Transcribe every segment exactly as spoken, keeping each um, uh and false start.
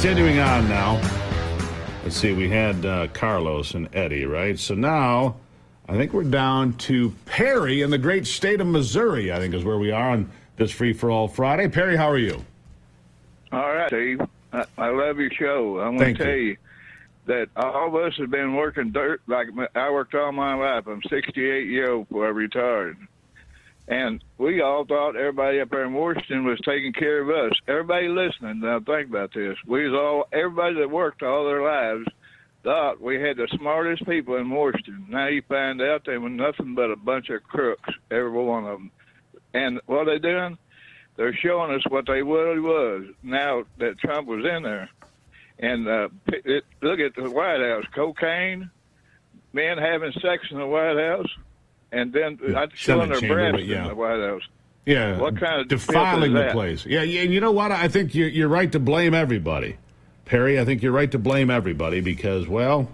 continuing on now. Let's see, we had uh, Carlos and Eddie, right? So now I think we're down to Perry in the great state of Missouri, I think is where we are on this Free for All Friday. Perry, how are you? All right, Steve. I, I love your show. I want to tell you. you that all of us have been working dirt. Like I worked all my life. I'm sixty-eight years old before I retired. And we all thought everybody up there in Washington was taking care of us. Everybody listening, now think about this. We was all, everybody that worked all their lives thought we had the smartest people in Washington. Now you find out they were nothing but a bunch of crooks, every one of them. And what they doing? They're showing us what they really was now that Trump was in there. And uh, it, look at the White House, cocaine, men having sex in the White House. And then uh, showing their breasts yeah. in the White House. Yeah. What kind of defiling the that? place? Yeah, yeah. And you know what? I think you're, you're right to blame everybody, Perry. I think you're right to blame everybody because, well,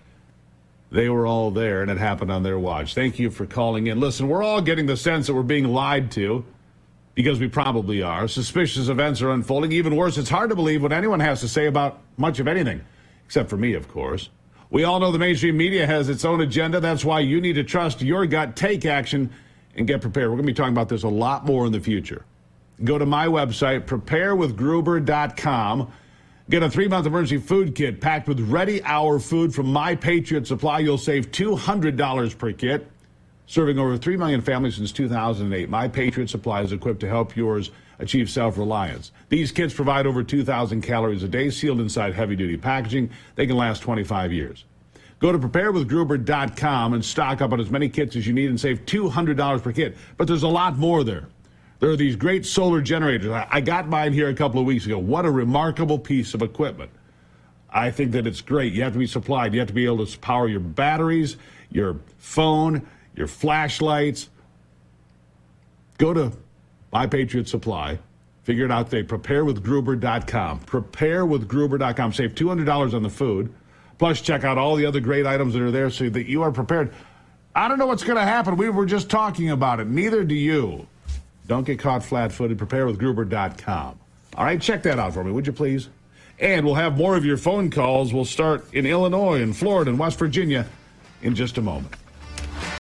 they were all there and it happened on their watch. Thank you for calling in. Listen, we're all getting the sense that we're being lied to because we probably are. Suspicious events are unfolding. Even worse, it's hard to believe what anyone has to say about much of anything, except for me, of course. We all know the mainstream media has its own agenda. That's why you need to trust your gut, take action, and get prepared. We're going to be talking about this a lot more in the future. Go to my website, prepare with gruber dot com. Get a three-month emergency food kit packed with Ready Hour food from My Patriot Supply. You'll save two hundred dollars per kit. Serving over three million families since two thousand eight, My Patriot Supply is equipped to help yours achieve self-reliance. These kits provide over two thousand calories a day, sealed inside heavy-duty packaging. They can last twenty-five years. Go to prepare with gruber dot com and stock up on as many kits as you need and save two hundred dollars per kit. But there's a lot more there. There are these great solar generators. I got mine here a couple of weeks ago. What a remarkable piece of equipment. I think that it's great. You have to be supplied. You have to be able to power your batteries, your phone, your flashlights. Go to My Patriot Supply. Figure it out today. prepare with gruber dot com. prepare with gruber dot com. Save two hundred dollars on the food. Plus, check out all the other great items that are there so that you are prepared. I don't know what's going to happen. We were just talking about it. Neither do you. Don't get caught flat-footed. prepare with gruber dot com. All right, check that out for me, would you please? And we'll have more of your phone calls. We'll start in Illinois and Florida and West Virginia in just a moment.